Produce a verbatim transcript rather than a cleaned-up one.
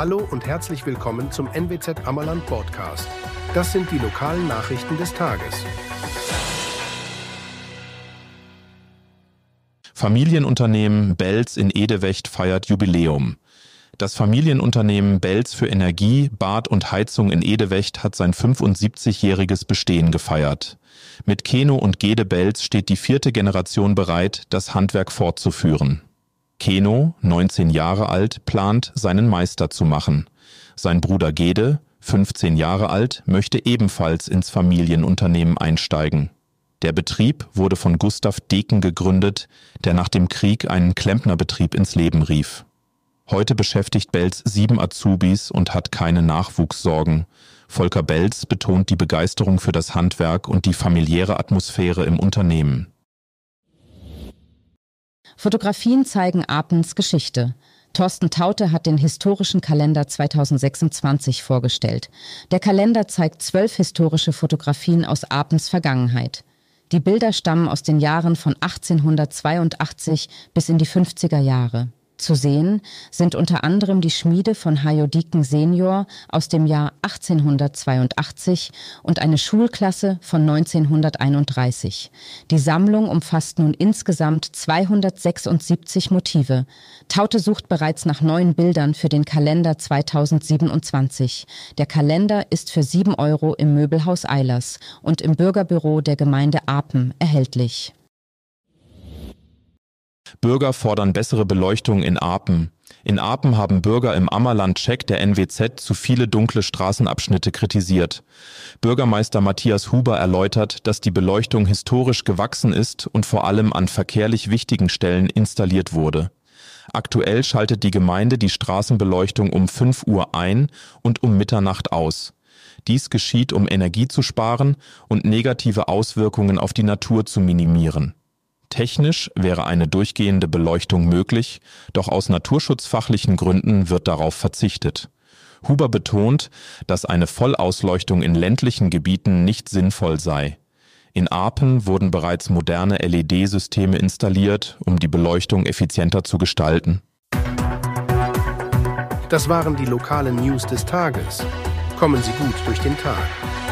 Hallo und herzlich willkommen zum N W Z Ammerland Podcast. Das sind die lokalen Nachrichten des Tages. Familienunternehmen Belz in Edewecht feiert Jubiläum. Das Familienunternehmen Belz für Energie, Bad und Heizung in Edewecht hat sein fünfundsiebzigjähriges Bestehen gefeiert. Mit Keno und Gede Belz steht die vierte Generation bereit, das Handwerk fortzuführen. Keno, neunzehn Jahre alt, plant, seinen Meister zu machen. Sein Bruder Gede, fünfzehn Jahre alt, möchte ebenfalls ins Familienunternehmen einsteigen. Der Betrieb wurde von Gustav Deken gegründet, der nach dem Krieg einen Klempnerbetrieb ins Leben rief. Heute beschäftigt Belz sieben Azubis und hat keine Nachwuchssorgen. Volker Belz betont die Begeisterung für das Handwerk und die familiäre Atmosphäre im Unternehmen. Fotografien zeigen Apens Geschichte. Thorsten Taute hat den historischen Kalender zweitausendsechsundzwanzig vorgestellt. Der Kalender zeigt zwölf historische Fotografien aus Apens Vergangenheit. Die Bilder stammen aus den Jahren von achtzehnhundertzweiundachtzig bis in die fünfziger Jahre. Zu sehen sind unter anderem die Schmiede von Hajo Dieken Senior aus dem Jahr achtzehnhundertzweiundachtzig und eine Schulklasse von neunzehnhunderteinunddreißig. Die Sammlung umfasst nun insgesamt zweihundertsechsundsiebzig Motive. Taute sucht bereits nach neuen Bildern für den Kalender zweitausendsiebenundzwanzig. Der Kalender ist für sieben Euro im Möbelhaus Eilers und im Bürgerbüro der Gemeinde Apen erhältlich. Bürger fordern bessere Beleuchtung in Apen. In Apen haben Bürger im Ammerland-Check der N W Z zu viele dunkle Straßenabschnitte kritisiert. Bürgermeister Matthias Huber erläutert, dass die Beleuchtung historisch gewachsen ist und vor allem an verkehrlich wichtigen Stellen installiert wurde. Aktuell schaltet die Gemeinde die Straßenbeleuchtung um fünf Uhr ein und um Mitternacht aus. Dies geschieht, um Energie zu sparen und negative Auswirkungen auf die Natur zu minimieren. Technisch wäre eine durchgehende Beleuchtung möglich, doch aus naturschutzfachlichen Gründen wird darauf verzichtet. Huber betont, dass eine Vollausleuchtung in ländlichen Gebieten nicht sinnvoll sei. In Apen wurden bereits moderne L E D-Systeme installiert, um die Beleuchtung effizienter zu gestalten. Das waren die lokalen News des Tages. Kommen Sie gut durch den Tag.